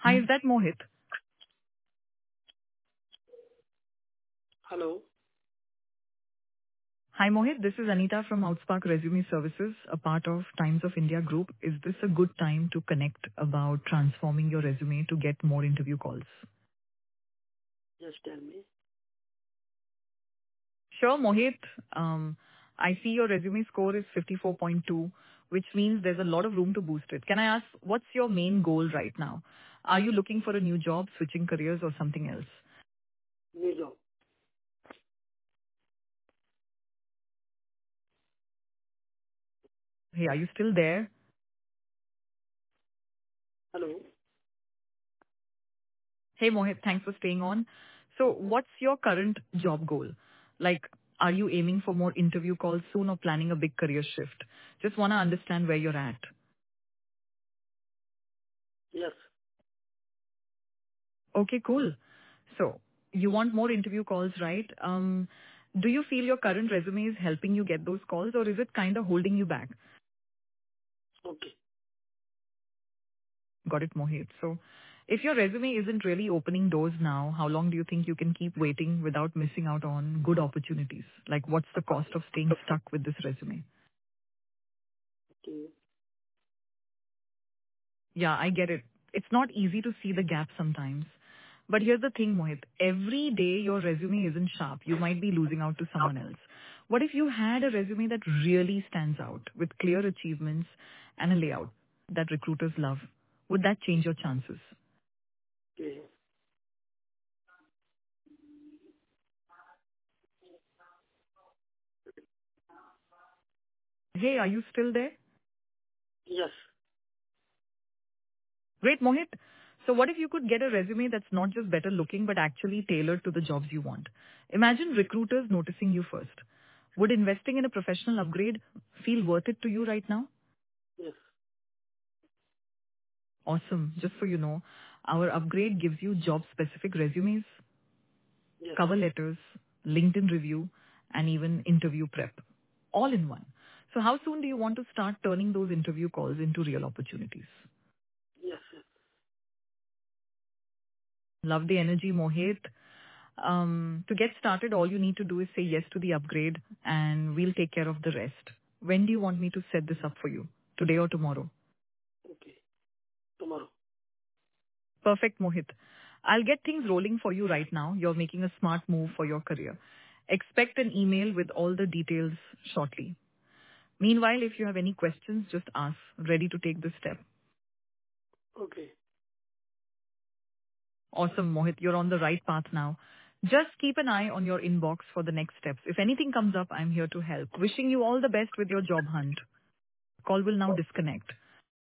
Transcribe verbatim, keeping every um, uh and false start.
Hi, is that Mohit? Hello. Hi, Mohit. This is Anita from Outspark Resume Services, a part of Times of India Group. Is this a good time to connect about transforming your resume to get more interview calls? Just tell me. Sure, Mohit. Um, I see your resume score is fifty-four point two, which means there's a lot of room to boost it. Can I ask, what's your main goal right now? Are you looking for a new job, switching careers, or something else? New job. Hey, are you still there? Hello. Hey, Mohit, thanks for staying on. So what's your current job goal? Like, are you aiming for more interview calls soon or planning a big career shift? Just want to understand where you're at. Yes. Okay, cool. So you want more interview calls, right? Um, do you feel your current resume is helping you get those calls, or is it kind of holding you back? Okay. Got it, Mohit. So if your resume isn't really opening doors now, how long do you think you can keep waiting without missing out on good opportunities? Like, what's the cost of staying stuck with this resume? Okay. Yeah, I get it. It's not easy to see the gap sometimes. But here's the thing, Mohit. Every day your resume isn't sharp. You might be losing out to someone else. What if you had a resume that really stands out with clear achievements and a layout that recruiters love? Would that change your chances? Okay. Hey, are you still there? Yes. Great, Mohit. So what if you could get a resume that's not just better looking, but actually tailored to the jobs you want? Imagine recruiters noticing you first. Would investing in a professional upgrade feel worth it to you right now? Yes. Awesome. Just so you know, our upgrade gives you job-specific resumes, Yes. cover letters, LinkedIn review, and even interview prep, all in one. So how soon do you want to start turning those interview calls into real opportunities? Yes. Yes. Love the energy, Mohit. Um, to get started, all you need to do is say yes to the upgrade, and we'll take care of the rest. When do you want me to set this up for you? Today or tomorrow? Okay. Tomorrow. Perfect, Mohit. I'll get things rolling for you right now. You're making a smart move for your career. Expect an email with all the details shortly. Meanwhile, if you have any questions, just ask. Ready to take this step. Okay. Awesome, Mohit. You're on the right path now. Just keep an eye on your inbox for the next steps. If anything comes up, I'm here to help. Wishing you all the best with your job hunt. Call will now disconnect.